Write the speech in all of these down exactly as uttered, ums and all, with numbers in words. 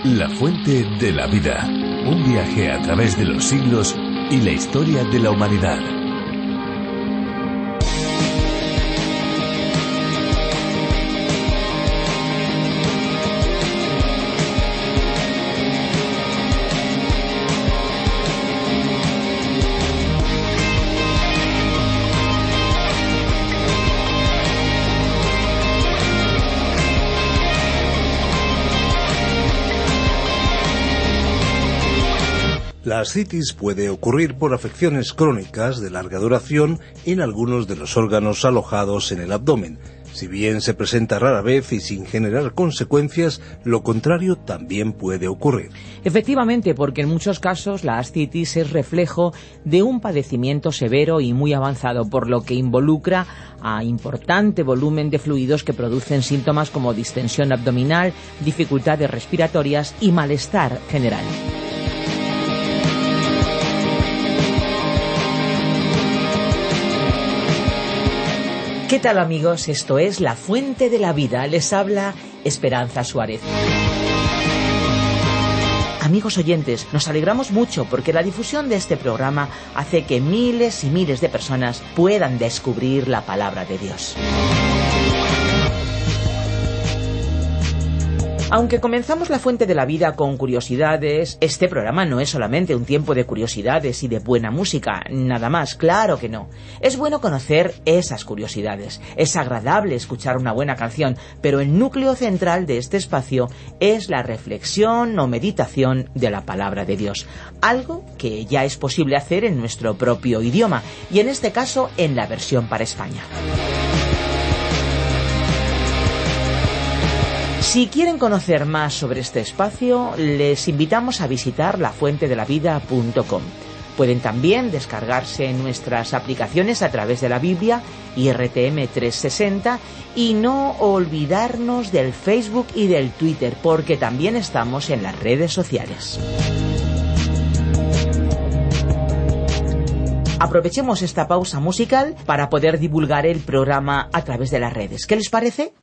La fuente de la vida. Un viaje a través de los siglos y la historia de la humanidad. La ascitis puede ocurrir por afecciones crónicas de larga duración en algunos de los órganos alojados en el abdomen. Si bien se presenta rara vez y sin generar consecuencias, lo contrario también puede ocurrir. Efectivamente, porque en muchos casos la ascitis es reflejo de un padecimiento severo y muy avanzado, por lo que involucra a importante volumen de fluidos que producen síntomas como distensión abdominal, dificultades respiratorias y malestar general. ¿Qué tal, amigos? Esto es La Fuente de la Vida. Les habla Esperanza Suárez. Amigos oyentes, nos alegramos mucho porque la difusión de este programa hace que miles y miles de personas puedan descubrir la palabra de Dios. Aunque comenzamos La Fuente de la Vida con curiosidades, este programa no es solamente un tiempo de curiosidades y de buena música, nada más, claro que no. Es bueno conocer esas curiosidades, es agradable escuchar una buena canción, pero el núcleo central de este espacio es la reflexión o meditación de la palabra de Dios, algo que ya es posible hacer en nuestro propio idioma, y en este caso en la versión para España. Si quieren conocer más sobre este espacio, les invitamos a visitar la fuente de la vida punto com. Pueden también descargarse nuestras aplicaciones a través de la Biblia y R T M trescientos sesenta y no olvidarnos del Facebook y del Twitter, porque también estamos en las redes sociales. Aprovechemos esta pausa musical para poder divulgar el programa a través de las redes. ¿Qué les parece?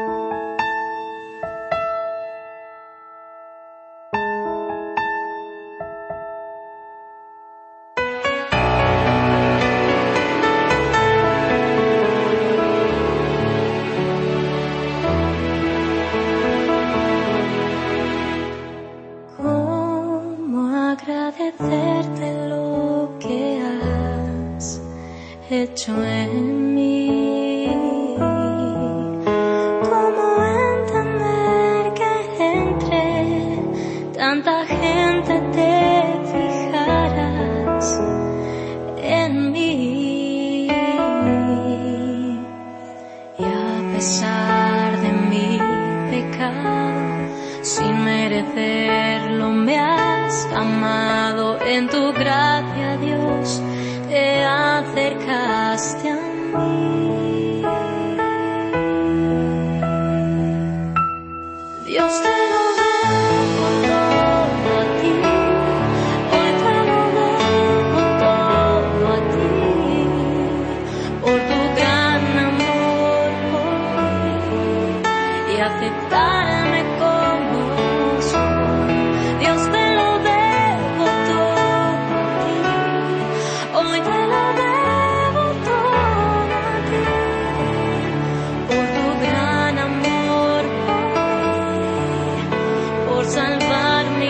Hecho en mí, cómo entender que entre tanta gente te fijaras en mí, y a pesar de mi pecado, sin merecerlo me has amado. En tu gracia, Dios, te acercaste a mí. Dios, te lo debo todo a ti. Hoy te lo debo todo a ti. Por tu gran amor por mí y aceptarme como soy. Dios, te lo debo todo a ti. Hoy te lo debo todo a ti, por tu gran amor por mí, por salvar mi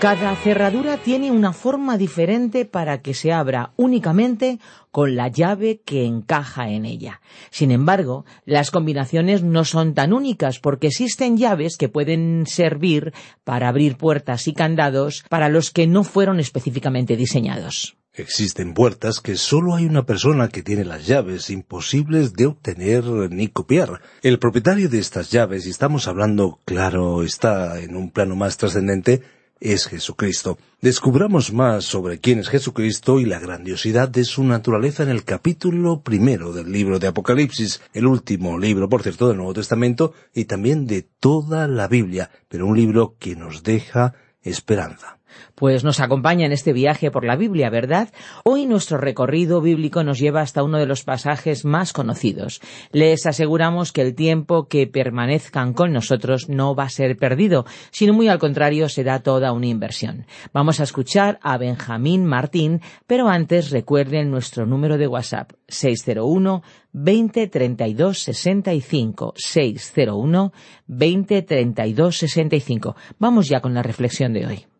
Cada cerradura tiene una forma diferente para que se abra únicamente con la llave que encaja en ella. Sin embargo, las combinaciones no son tan únicas porque existen llaves que pueden servir para abrir puertas y candados para los que no fueron específicamente diseñados. Existen puertas que solo hay una persona que tiene las llaves, imposibles de obtener ni copiar. El propietario de estas llaves, y estamos hablando, claro, está en un plano más trascendente, es Jesucristo. Descubramos más sobre quién es Jesucristo y la grandiosidad de su naturaleza en el capítulo primero del libro de Apocalipsis, el último libro, por cierto, del Nuevo Testamento y también de toda la Biblia, pero un libro que nos deja esperanza. Pues nos acompaña en este viaje por la Biblia, ¿verdad? Hoy nuestro recorrido bíblico nos lleva hasta uno de los pasajes más conocidos. Les aseguramos que el tiempo que permanezcan con nosotros no va a ser perdido, sino muy al contrario será toda una inversión. Vamos a escuchar a Benjamín Martín, pero antes recuerden nuestro número de WhatsApp, seis cero uno, veinte, treinta y dos, sesenta y cinco, seis cero uno, veinte, treinta y dos, sesenta y cinco. Vamos ya con la reflexión de hoy.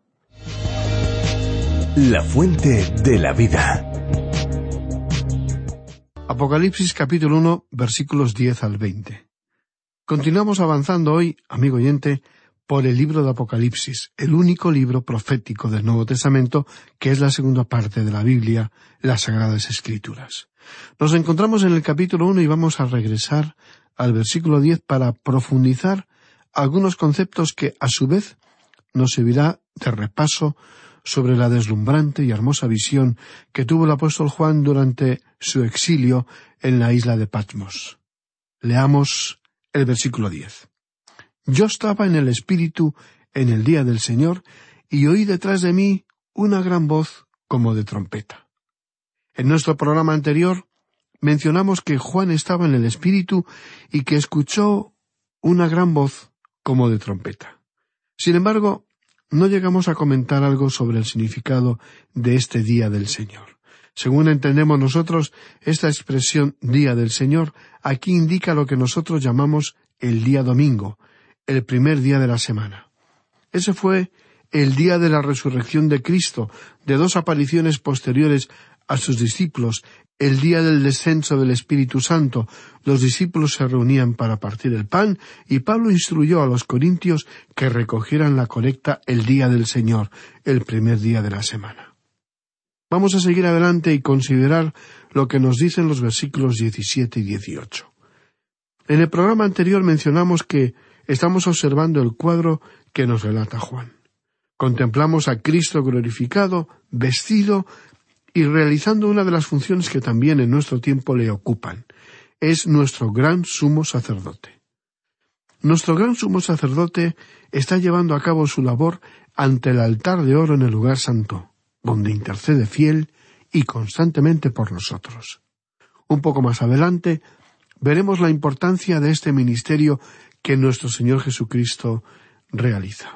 La fuente de la vida. Apocalipsis capítulo uno, versículos diez al veinte. Continuamos avanzando hoy, amigo oyente, por el libro de Apocalipsis, el único libro profético del Nuevo Testamento, que es la segunda parte de la Biblia, las Sagradas Escrituras. Nos encontramos en el capítulo uno y vamos a regresar al versículo diez para profundizar algunos conceptos que, a su vez, nos servirá de repaso sobre la deslumbrante y hermosa visión que tuvo el apóstol Juan durante su exilio en la isla de Patmos. Leamos el versículo diez. Yo estaba en el Espíritu en el día del Señor, y oí detrás de mí una gran voz como de trompeta. En nuestro programa anterior mencionamos que Juan estaba en el Espíritu y que escuchó una gran voz como de trompeta. Sin embargo, no llegamos a comentar algo sobre el significado de este Día del Señor. Según entendemos nosotros, esta expresión Día del Señor aquí indica lo que nosotros llamamos el día domingo, el primer día de la semana. Ese fue el día de la resurrección de Cristo, de dos apariciones posteriores a sus discípulos, el día del descenso del Espíritu Santo. Los discípulos se reunían para partir el pan, y Pablo instruyó a los corintios que recogieran la colecta el día del Señor, el primer día de la semana. Vamos a seguir adelante y considerar lo que nos dicen los versículos diecisiete y dieciocho. En el programa anterior mencionamos que estamos observando el cuadro que nos relata Juan. Contemplamos a Cristo glorificado, vestido y realizando una de las funciones que también en nuestro tiempo le ocupan. Es nuestro gran sumo sacerdote. Nuestro gran sumo sacerdote está llevando a cabo su labor ante el altar de oro en el lugar santo, donde intercede fiel y constantemente por nosotros. Un poco más adelante veremos la importancia de este ministerio que nuestro Señor Jesucristo realiza.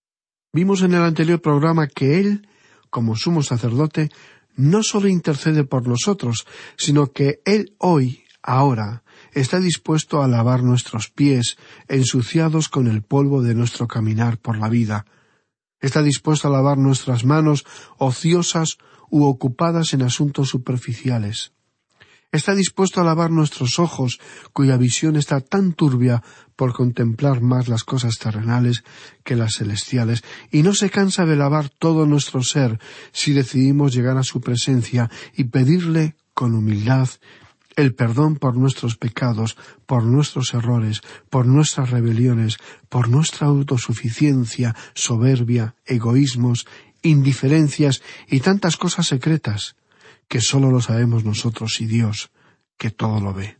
Vimos en el anterior programa que Él, como sumo sacerdote, no solo intercede por nosotros, sino que Él hoy, ahora, está dispuesto a lavar nuestros pies, ensuciados con el polvo de nuestro caminar por la vida. Está dispuesto a lavar nuestras manos, ociosas u ocupadas en asuntos superficiales. Está dispuesto a lavar nuestros ojos, cuya visión está tan turbia por contemplar más las cosas terrenales que las celestiales, y no se cansa de lavar todo nuestro ser si decidimos llegar a su presencia y pedirle con humildad el perdón por nuestros pecados, por nuestros errores, por nuestras rebeliones, por nuestra autosuficiencia, soberbia, egoísmos, indiferencias y tantas cosas secretas que sólo lo sabemos nosotros y Dios, que todo lo ve.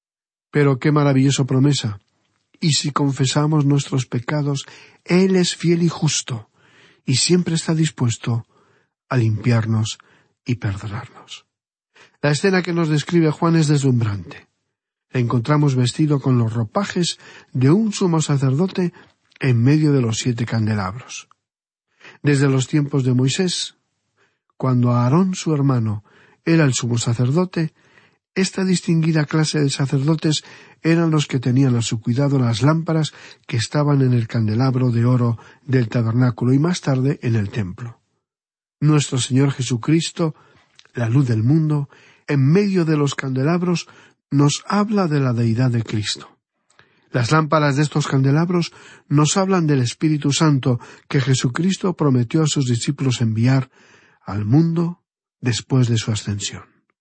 Pero qué maravillosa promesa. Y si confesamos nuestros pecados, Él es fiel y justo, y siempre está dispuesto a limpiarnos y perdonarnos. La escena que nos describe Juan es deslumbrante. Le encontramos vestido con los ropajes de un sumo sacerdote en medio de los siete candelabros. Desde los tiempos de Moisés, cuando Aarón, su hermano, era el sumo sacerdote, Esta distinguida clase de sacerdotes eran los que tenían a su cuidado las lámparas que estaban en el candelabro de oro del tabernáculo y más tarde en el templo. Nuestro Señor Jesucristo, la luz del mundo, en medio de los candelabros, nos habla de la deidad de Cristo. Las lámparas de estos candelabros nos hablan del Espíritu Santo que Jesucristo prometió a sus discípulos enviar al mundo después de su ascensión.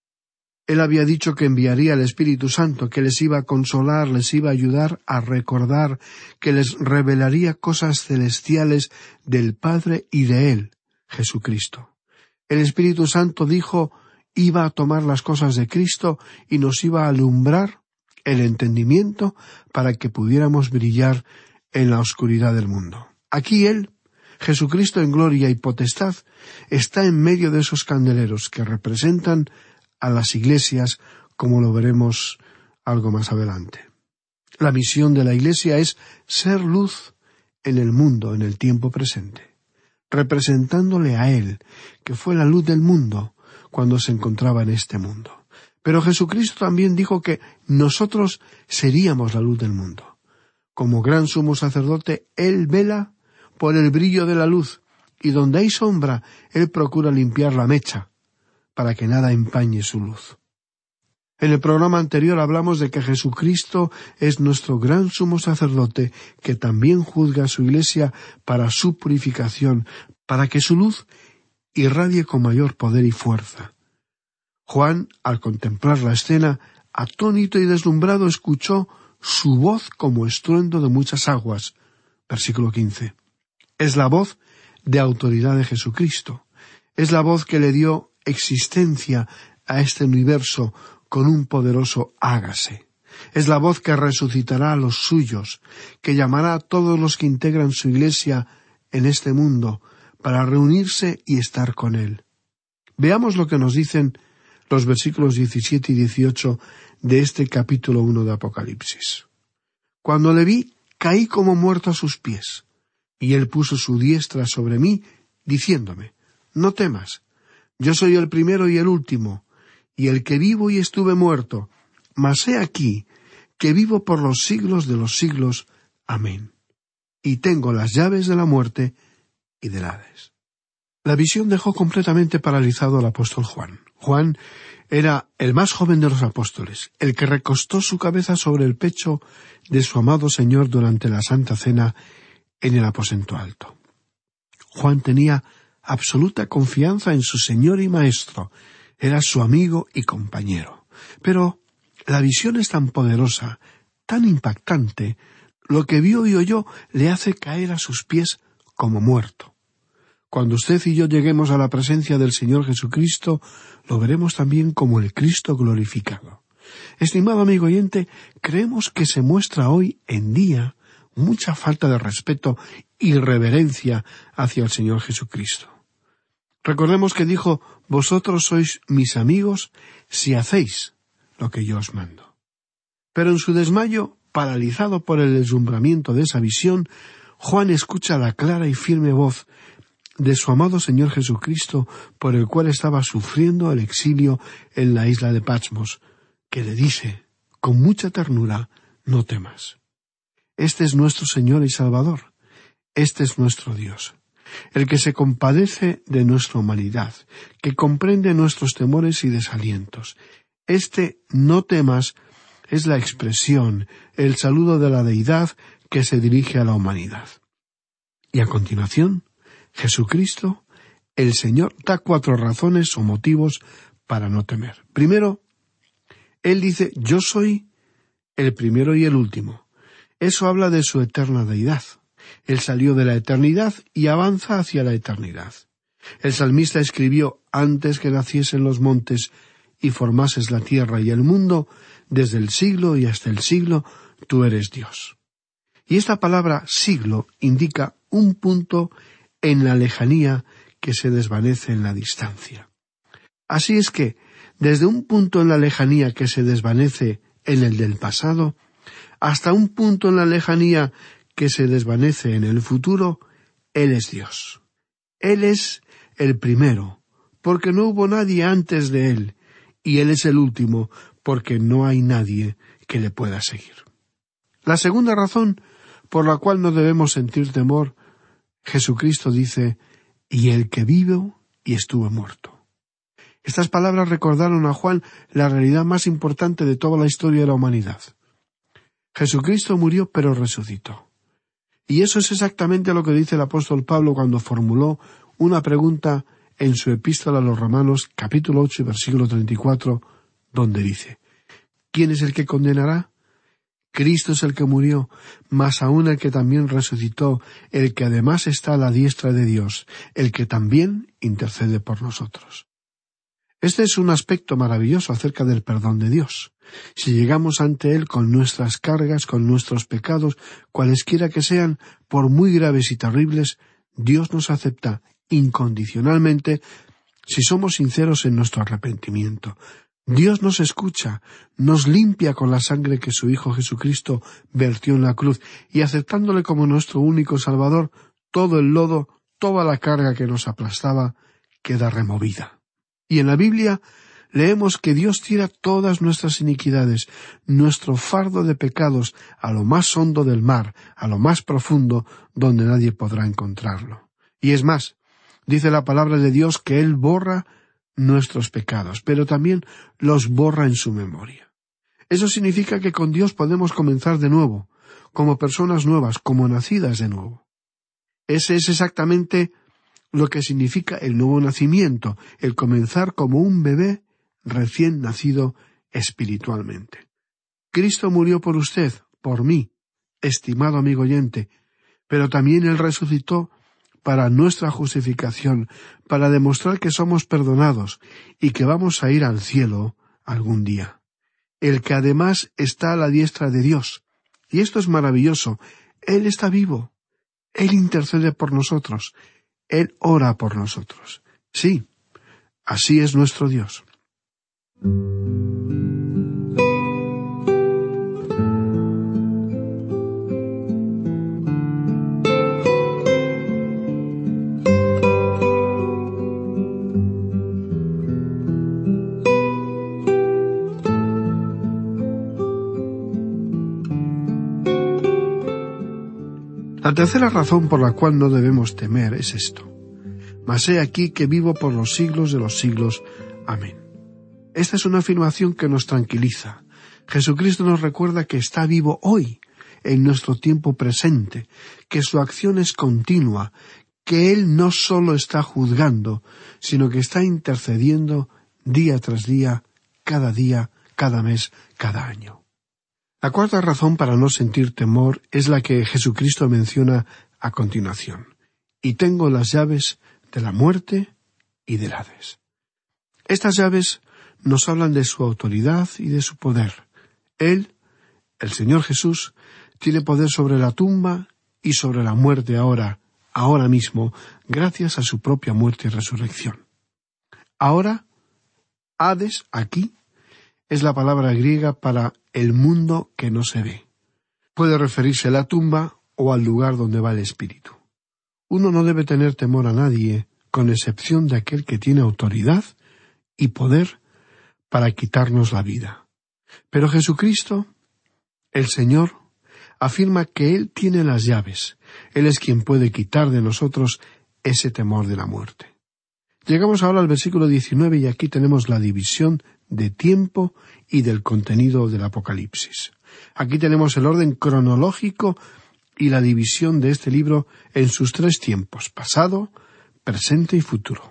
Él había dicho que enviaría al Espíritu Santo, que les iba a consolar, les iba a ayudar a recordar, que les revelaría cosas celestiales del Padre y de Él, Jesucristo. El Espíritu Santo dijo, iba a tomar las cosas de Cristo y nos iba a alumbrar el entendimiento para que pudiéramos brillar en la oscuridad del mundo. Aquí Él, Jesucristo en gloria y potestad, está en medio de esos candeleros que representan a las iglesias, como lo veremos algo más adelante. La misión de la Iglesia es ser luz en el mundo, en el tiempo presente, representándole a Él, que fue la luz del mundo cuando se encontraba en este mundo. Pero Jesucristo también dijo que nosotros seríamos la luz del mundo. Como gran sumo sacerdote, Él vela por el brillo de la luz, y donde hay sombra, Él procura limpiar la mecha, para que nada empañe su luz. En el programa anterior hablamos de que Jesucristo es nuestro gran sumo sacerdote, que también juzga a su Iglesia para su purificación, para que su luz irradie con mayor poder y fuerza. Juan, al contemplar la escena, atónito y deslumbrado, escuchó su voz como estruendo de muchas aguas. Versículo quince. Es la voz de autoridad de Jesucristo. Es la voz que le dio existencia a este universo con un poderoso hágase. Es la voz que resucitará a los suyos, que llamará a todos los que integran su Iglesia en este mundo para reunirse y estar con Él. Veamos lo que nos dicen los versículos diecisiete y dieciocho de este capítulo uno de Apocalipsis. Cuando le vi, caí como muerto a sus pies, y Él puso su diestra sobre mí, diciéndome, no temas, yo soy el primero y el último, y el que vivo y estuve muerto, mas he aquí, que vivo por los siglos de los siglos. Amén. Y tengo las llaves de la muerte y del Hades. La visión dejó completamente paralizado al apóstol Juan. Juan era el más joven de los apóstoles, el que recostó su cabeza sobre el pecho de su amado Señor durante la Santa Cena en el aposento alto. Juan tenía absoluta confianza en su Señor y Maestro, era su amigo y compañero. Pero la visión es tan poderosa, tan impactante, lo que vio y oyó le hace caer a sus pies como muerto. Cuando usted y yo lleguemos a la presencia del Señor Jesucristo, lo veremos también como el Cristo glorificado. Estimado amigo oyente, creemos que se muestra hoy en día mucha falta de respeto y reverencia hacia el Señor Jesucristo. Recordemos que dijo, vosotros sois mis amigos si hacéis lo que yo os mando. Pero en su desmayo, paralizado por el deslumbramiento de esa visión, Juan escucha la clara y firme voz de su amado Señor Jesucristo, por el cual estaba sufriendo el exilio en la isla de Patmos, que le dice, con mucha ternura, no temas. Este es nuestro Señor y Salvador. Este es nuestro Dios, el que se compadece de nuestra humanidad, que comprende nuestros temores y desalientos. Este no temas es la expresión, el saludo de la deidad que se dirige a la humanidad. Y a continuación, Jesucristo, el Señor, da cuatro razones o motivos para no temer. Primero, Él dice, yo soy el primero y el último. Eso habla de su eterna deidad. Él salió de la eternidad y avanza hacia la eternidad. El salmista escribió, antes que naciesen los montes y formases la tierra y el mundo, desde el siglo y hasta el siglo, tú eres Dios. Y esta palabra siglo indica un punto en la lejanía que se desvanece en la distancia. Así es que, desde un punto en la lejanía que se desvanece en el del pasado, hasta un punto en la lejanía que se desvanece en el futuro, Él es Dios. Él es el primero, porque no hubo nadie antes de Él, y Él es el último, porque no hay nadie que le pueda seguir. La segunda razón por la cual no debemos sentir temor, Jesucristo dice, y el que vive y estuvo muerto. Estas palabras recordaron a Juan la realidad más importante de toda la historia de la humanidad. Jesucristo murió pero resucitó. Y eso es exactamente lo que dice el apóstol Pablo cuando formuló una pregunta en su epístola a los Romanos, capítulo ocho, versículo treinta y cuatro, donde dice, ¿quién es el que condenará? Cristo es el que murió, mas aún el que también resucitó, el que además está a la diestra de Dios, el que también intercede por nosotros. Este es un aspecto maravilloso acerca del perdón de Dios. Si llegamos ante Él con nuestras cargas, con nuestros pecados, cualesquiera que sean, por muy graves y terribles, Dios nos acepta incondicionalmente si somos sinceros en nuestro arrepentimiento. Dios nos escucha, nos limpia con la sangre que su Hijo Jesucristo vertió en la cruz, y aceptándole como nuestro único Salvador, todo el lodo, toda la carga que nos aplastaba, queda removida. Y en la Biblia leemos que Dios tira todas nuestras iniquidades, nuestro fardo de pecados, a lo más hondo del mar, a lo más profundo, donde nadie podrá encontrarlo. Y es más, dice la palabra de Dios que Él borra nuestros pecados, pero también los borra en su memoria. Eso significa que con Dios podemos comenzar de nuevo, como personas nuevas, como nacidas de nuevo. Ese es exactamente lo que significa el nuevo nacimiento, el comenzar como un bebé recién nacido espiritualmente. Cristo murió por usted, por mí, estimado amigo oyente, pero también Él resucitó para nuestra justificación, para demostrar que somos perdonados y que vamos a ir al cielo algún día. El que además está a la diestra de Dios. Y esto es maravilloso. Él está vivo. Él intercede por nosotros. Él ora por nosotros. Sí, así es nuestro Dios. La tercera razón por la cual no debemos temer es esto. Mas he aquí que vivo por los siglos de los siglos. Amén. Esta es una afirmación que nos tranquiliza. Jesucristo nos recuerda que está vivo hoy, en nuestro tiempo presente, que su acción es continua, que Él no solo está juzgando, sino que está intercediendo día tras día, cada día, cada mes, cada año. La cuarta razón para no sentir temor es la que Jesucristo menciona a continuación. Y tengo las llaves de la muerte y del Hades. Estas llaves nos hablan de su autoridad y de su poder. Él, el Señor Jesús, tiene poder sobre la tumba y sobre la muerte ahora, ahora mismo, gracias a su propia muerte y resurrección. Ahora, Hades, aquí, es la palabra griega para el mundo que no se ve. Puede referirse a la tumba o al lugar donde va el espíritu. Uno no debe tener temor a nadie, con excepción de aquel que tiene autoridad y poder para quitarnos la vida. Pero Jesucristo, el Señor, afirma que Él tiene las llaves. Él es quien puede quitar de nosotros ese temor de la muerte. Llegamos ahora al versículo diecinueve y aquí tenemos la división de tiempo y del contenido del Apocalipsis. Aquí tenemos el orden cronológico y la división de este libro en sus tres tiempos, pasado, presente y futuro.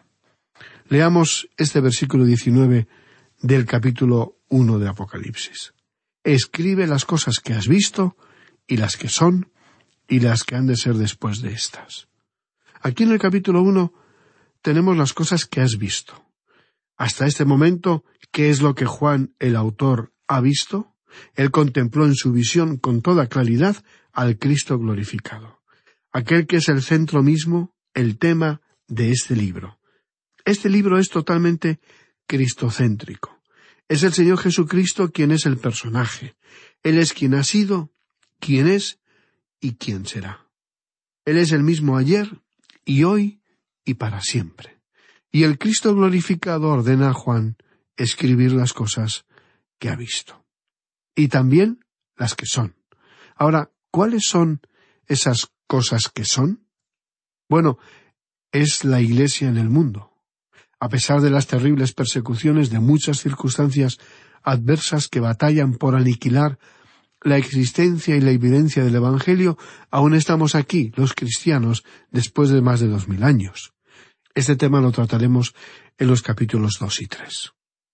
Leamos este versículo diecinueve del capítulo uno de Apocalipsis. Escribe las cosas que has visto, y las que son, y las que han de ser después de estas. Aquí en el capítulo uno tenemos las cosas que has visto. Hasta este momento, ¿qué es lo que Juan, el autor, ha visto? Él contempló en su visión con toda claridad al Cristo glorificado, aquel que es el centro mismo, el tema de este libro. Este libro es totalmente cristocéntrico. Es el Señor Jesucristo quien es el personaje. Él es quien ha sido, quien es y quien será. Él es el mismo ayer y hoy y para siempre. Y el Cristo glorificado ordena a Juan escribir las cosas que ha visto. Y también las que son. Ahora, ¿cuáles son esas cosas que son? Bueno, es la Iglesia en el mundo. A pesar de las terribles persecuciones de muchas circunstancias adversas que batallan por aniquilar la existencia y la evidencia del Evangelio, aún estamos aquí, los cristianos, después de más de dos mil años. Este tema lo trataremos en los capítulos dos y tres.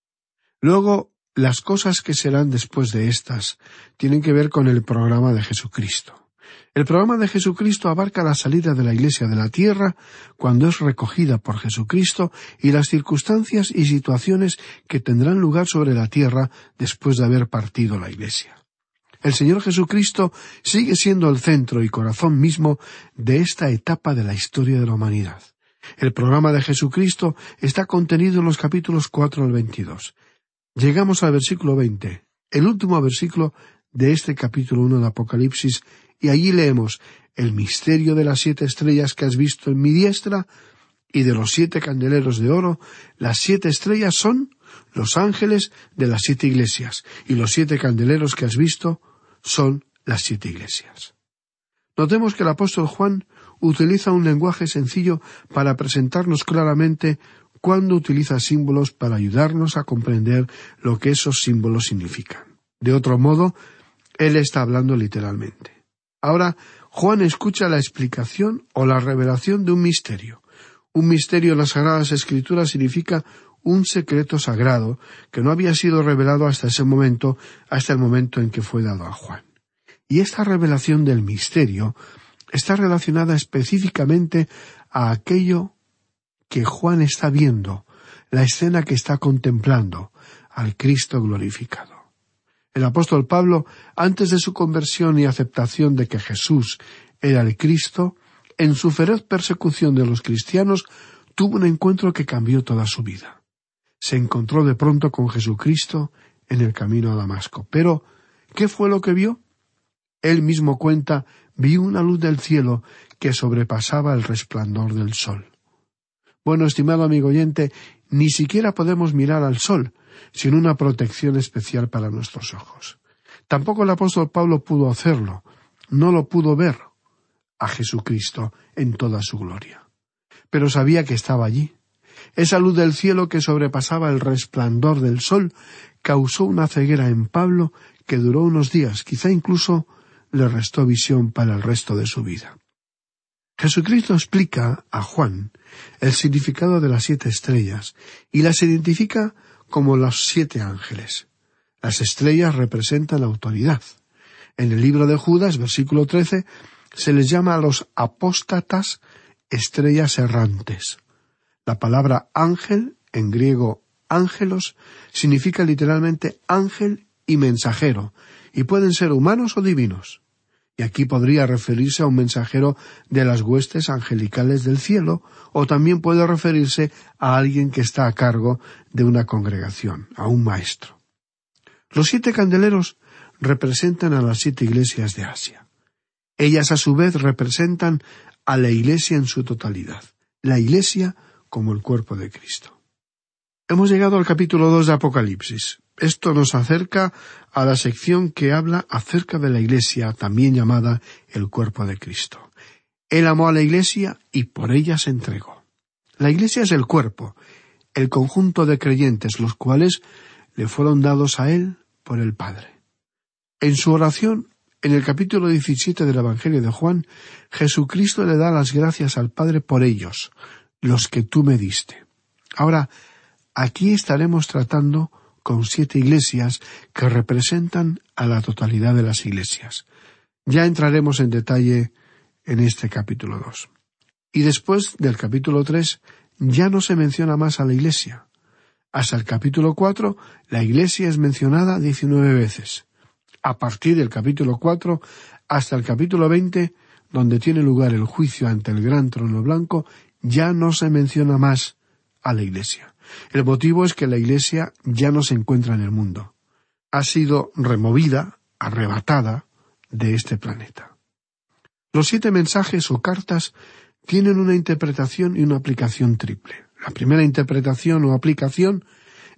Luego, las cosas que serán después de estas tienen que ver con el programa de Jesucristo. El programa de Jesucristo abarca la salida de la Iglesia de la tierra cuando es recogida por Jesucristo y las circunstancias y situaciones que tendrán lugar sobre la tierra después de haber partido la Iglesia. El Señor Jesucristo sigue siendo el centro y corazón mismo de esta etapa de la historia de la humanidad. El programa de Jesucristo está contenido en los capítulos cuatro al veintidós. Llegamos al versículo veinte, el último versículo de este capítulo uno de Apocalipsis, y allí leemos: el misterio de las siete estrellas que has visto en mi diestra y de los siete candeleros de oro. Las siete estrellas son los ángeles de las siete iglesias, y los siete candeleros que has visto son las siete iglesias. Notemos que el apóstol Juan utiliza un lenguaje sencillo para presentarnos claramente cuando utiliza símbolos para ayudarnos a comprender lo que esos símbolos significan. De otro modo, él está hablando literalmente. Ahora, Juan escucha la explicación o la revelación de un misterio. Un misterio en las Sagradas Escrituras significa un secreto sagrado que no había sido revelado hasta ese momento, hasta el momento en que fue dado a Juan. Y esta revelación del misterio está relacionada específicamente a aquello que Juan está viendo, la escena que está contemplando, al Cristo glorificado. El apóstol Pablo, antes de su conversión y aceptación de que Jesús era el Cristo, en su feroz persecución de los cristianos, tuvo un encuentro que cambió toda su vida. Se encontró de pronto con Jesucristo en el camino a Damasco. Pero, ¿qué fue lo que vio? Él mismo cuenta: vi una luz del cielo que sobrepasaba el resplandor del sol. Bueno, estimado amigo oyente, ni siquiera podemos mirar al sol sin una protección especial para nuestros ojos. Tampoco el apóstol Pablo pudo hacerlo, no lo pudo ver a Jesucristo en toda su gloria. Pero sabía que estaba allí. Esa luz del cielo que sobrepasaba el resplandor del sol causó una ceguera en Pablo que duró unos días, quizá incluso le restó visión para el resto de su vida. Jesucristo explica a Juan el significado de las siete estrellas y las identifica como los siete ángeles. Las estrellas representan la autoridad. En el libro de Judas, versículo trece, se les llama a los apóstatas estrellas errantes. La palabra ángel, en griego ángelos, significa literalmente ángel y mensajero, y pueden ser humanos o divinos. Y aquí podría referirse a un mensajero de las huestes angelicales del cielo, o también puede referirse a alguien que está a cargo de una congregación, a un maestro. Los siete candeleros representan a las siete iglesias de Asia. Ellas a su vez representan a la iglesia en su totalidad, la iglesia como el cuerpo de Cristo. Hemos llegado al capítulo dos de Apocalipsis. Esto nos acerca a la sección que habla acerca de la Iglesia, también llamada el cuerpo de Cristo. Él amó a la Iglesia y por ella se entregó. La Iglesia es el cuerpo, el conjunto de creyentes, los cuales le fueron dados a Él por el Padre. En su oración, en el capítulo diecisiete del Evangelio de Juan, Jesucristo le da las gracias al Padre por ellos, los que tú me diste. Ahora, aquí estaremos tratando con siete iglesias que representan a la totalidad de las iglesias. Ya entraremos en detalle en este capítulo dos. Y después del capítulo tres ya no se menciona más a la iglesia. Hasta el capítulo cuatro la iglesia es mencionada diecinueve veces. A partir del capítulo cuatro hasta el capítulo veinte, donde tiene lugar el juicio ante el gran trono blanco, ya no se menciona más a la iglesia. El motivo es que la Iglesia ya no se encuentra en el mundo. Ha sido removida, arrebatada de este planeta. Los siete mensajes o cartas tienen una interpretación y una aplicación triple. La primera interpretación o aplicación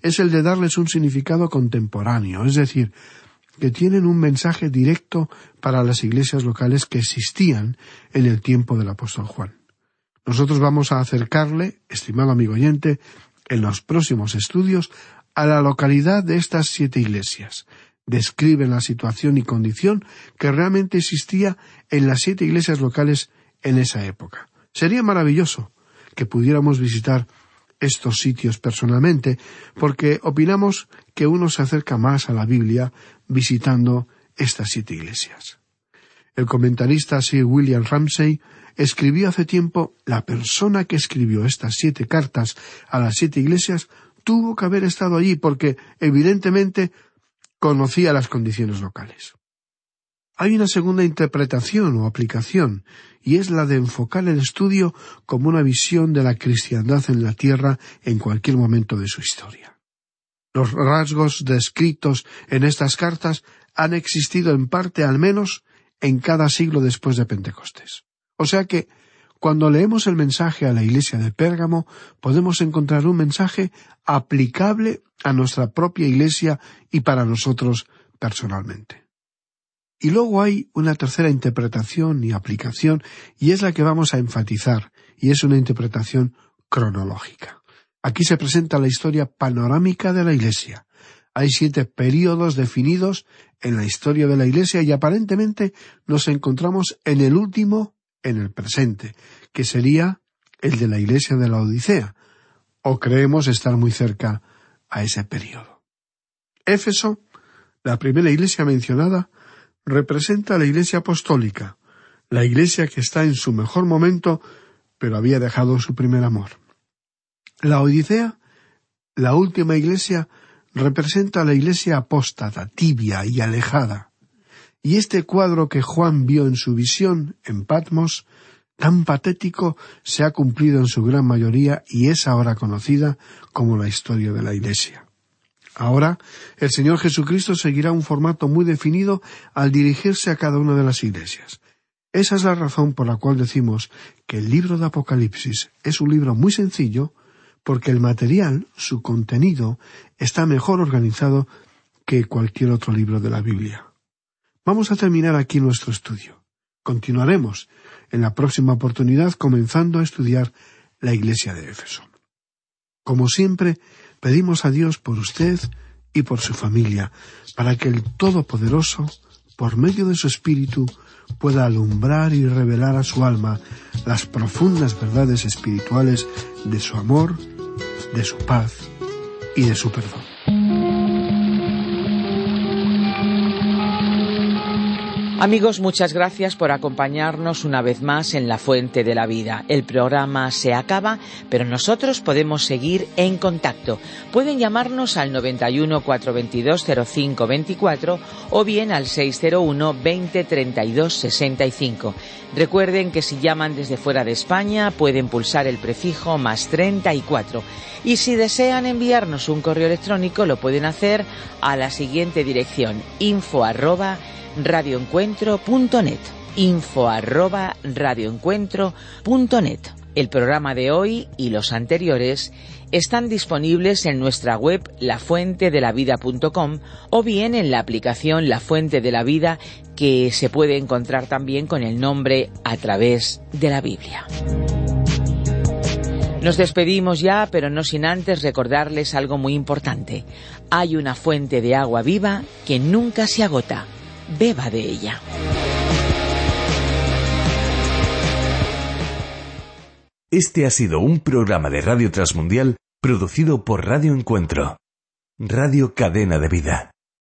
es el de darles un significado contemporáneo, es decir, que tienen un mensaje directo para las iglesias locales que existían en el tiempo del apóstol Juan. Nosotros vamos a acercarle, estimado amigo oyente, en los próximos estudios, a la localidad de estas siete iglesias. Describen la situación y condición que realmente existía en las siete iglesias locales en esa época. Sería maravilloso que pudiéramos visitar estos sitios personalmente, porque opinamos que uno se acerca más a la Biblia visitando estas siete iglesias. El comentarista Sir William Ramsay escribió hace tiempo: la persona que escribió estas siete cartas a las siete iglesias tuvo que haber estado allí porque, evidentemente, conocía las condiciones locales. Hay una segunda interpretación o aplicación, y es la de enfocar el estudio como una visión de la cristiandad en la tierra en cualquier momento de su historia. Los rasgos descritos en estas cartas han existido en parte, al menos, en cada siglo después de Pentecostés. O sea que, cuando leemos el mensaje a la iglesia de Pérgamo, podemos encontrar un mensaje aplicable a nuestra propia iglesia y para nosotros personalmente. Y luego hay una tercera interpretación y aplicación, y es la que vamos a enfatizar, y es una interpretación cronológica. Aquí se presenta la historia panorámica de la Iglesia. Hay siete períodos definidos en la historia de la Iglesia y aparentemente nos encontramos en el último, en el presente, que sería el de la Iglesia de la Odisea, o creemos estar muy cerca a ese período. Éfeso, la primera iglesia mencionada, representa a la Iglesia apostólica, la Iglesia que está en su mejor momento, pero había dejado su primer amor. La Odisea, la última iglesia, representa a la iglesia apóstata, tibia y alejada. Y este cuadro que Juan vio en su visión en Patmos, tan patético, se ha cumplido en su gran mayoría y es ahora conocida como la historia de la iglesia. Ahora, el Señor Jesucristo seguirá un formato muy definido al dirigirse a cada una de las iglesias. Esa es la razón por la cual decimos que el libro de Apocalipsis es un libro muy sencillo, porque el material, su contenido, está mejor organizado que cualquier otro libro de la Biblia. Vamos a terminar aquí nuestro estudio. Continuaremos en la próxima oportunidad comenzando a estudiar la iglesia de Éfeso. Como siempre, pedimos a Dios por usted y por su familia, para que el Todopoderoso, por medio de su Espíritu, pueda alumbrar y revelar a su alma las profundas verdades espirituales de su amor, de su paz y de su perdón. Amigos, muchas gracias por acompañarnos una vez más en La Fuente de la Vida. El programa se acaba, pero nosotros podemos seguir en contacto. Pueden llamarnos al noventa y uno, cuatrocientos veintidós, cero cinco veinticuatro o bien al seiscientos uno, veinte, treinta y dos, sesenta y cinco. Recuerden que si llaman desde fuera de España pueden pulsar el prefijo más treinta y cuatro. Y si desean enviarnos un correo electrónico lo pueden hacer a la siguiente dirección: info arroba radioencuentro punto net, info arroba radioencuentro punto net. El programa de hoy y los anteriores están disponibles en nuestra web la fuente de la vida punto com o bien en la aplicación La Fuente de la Vida, que se puede encontrar también con el nombre A Través de la Biblia. Nos despedimos ya, pero no sin antes recordarles algo muy importante. Hay una fuente de agua viva que nunca se agota. Beba de ella. Este ha sido un programa de Radio Transmundial producido por Radio Encuentro, Radio Cadena de Vida.